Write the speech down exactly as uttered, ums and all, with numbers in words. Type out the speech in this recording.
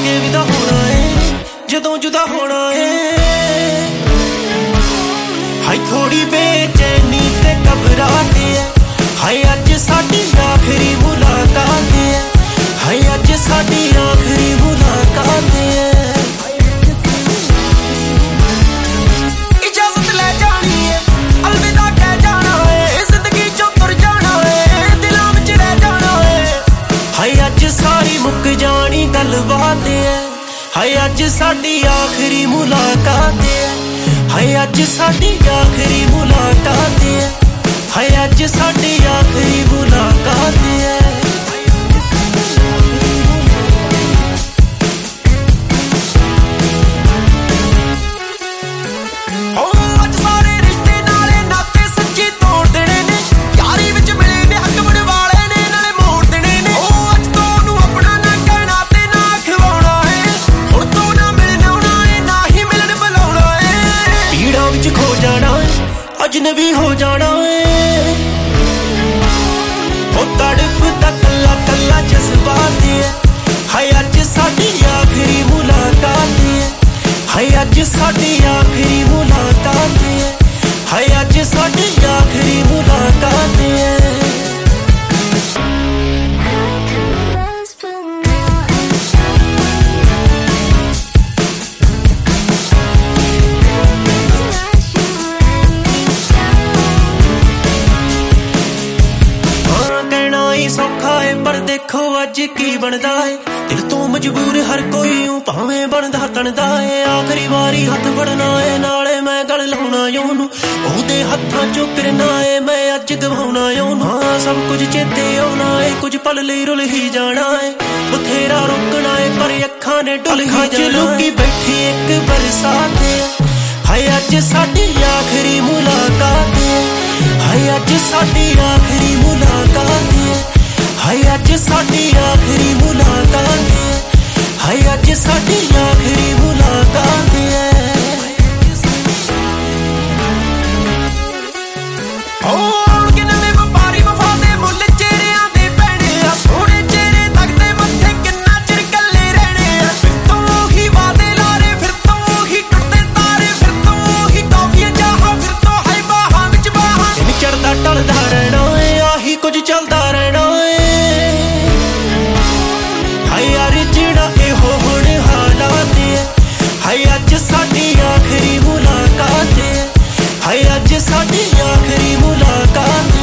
ਕੇ ਵੀ ਤਾਂ ਹੋਣਾ ਏ ਜਦੋਂ ਜੁਦਾ ਹੋਣਾ ਏ। ਹਾਏ ਥੋੜੀ ਬੇਚੈਨੀ ਤੇ ਘਬਰਾਹਟ ਏ, ਹਾਏ ਅੱਜ ਸਾਡੀ ਆਖਰੀ ਮੁਲਾਕਾਤ ਏ, ਹਾਏ ਅੱਜ ਸਾਡੀ ਆਖਰੀ ਮੁਲਾਕਾਤ ਏ। ਇਜਾਜ਼ਤ ਲੈ ਜਾਣੀ ਏ, ਅਲਵਿਦਾ ਕਹਿ ਜਾਣਾ ਏ, ਜ਼ਿੰਦਗੀ ਚੋਂ ਤੁਰ ਜਾਣਾ ਏ, ਦਿਲਾਂ ਵਿੱਚ ਰਹਿ ਜਾਣਾ ਏ। ਹਾਏ ਅੱਜ ਸਾਰੀ ਮੁੱਕ ਜਾਣੀ ਗੱਲਬਾਤ ਏ, ਹਾਏ ਅੱਜ ਸਾਡੀ ਆਖਰੀ ਮੁਲਾਕਾਤ ਏ, ਹਾਏ ਅੱਜ ਸਾਡੀ ਆਖਰੀ ਮੁਲਾਕਾਤ ਏ, ਹਾਏ ਅੱਜ ਸਾਡੀ ਆਖਰੀ ਮੁਲਾਕਾਤ ਏ। अजनबी हो जाना है वो तड़फदा कल्ला कल्ला जज्बात है, हाय अज साडी आखिरी मुलाकात है, हाय अज साडी आखिरी मुलाकात है, हाय अज साडी आखिरी मुलाकात है। सौखा है पर देखो अज की बनदा है, दिल तो मजबूर हर कोई भावें बनदा तणदा है। आखिरी वारी हथ बढ़ना है नाले मैं गल लाउणा ओनू, ओहदे हत्थां चों फिरना है मैं अज गवाउणा ओनू। हाँ सब कुछ चेते आउणा है, कुछ पल लई रुल ही जाना है, बथेरा रोकना है पर अखां ने डुल ही जाना। लुकी बैठी एक बरसात है, हाय अज साडी आखिरी मुलाकात है, हाय अज साडी आखिरी मुलाकात है, हाय अज साडी आखिरी मुलाकात है, हाय अज साडी आखिरी मुलाकात है। टलदा रहना है आही कुछ चलदा रहना है, हाय यार जेड़ा इहो हुण हालात है, हाय अज साडी आखिरी मुलाकात है, हाय अज साडी आखिरी मुलाकात।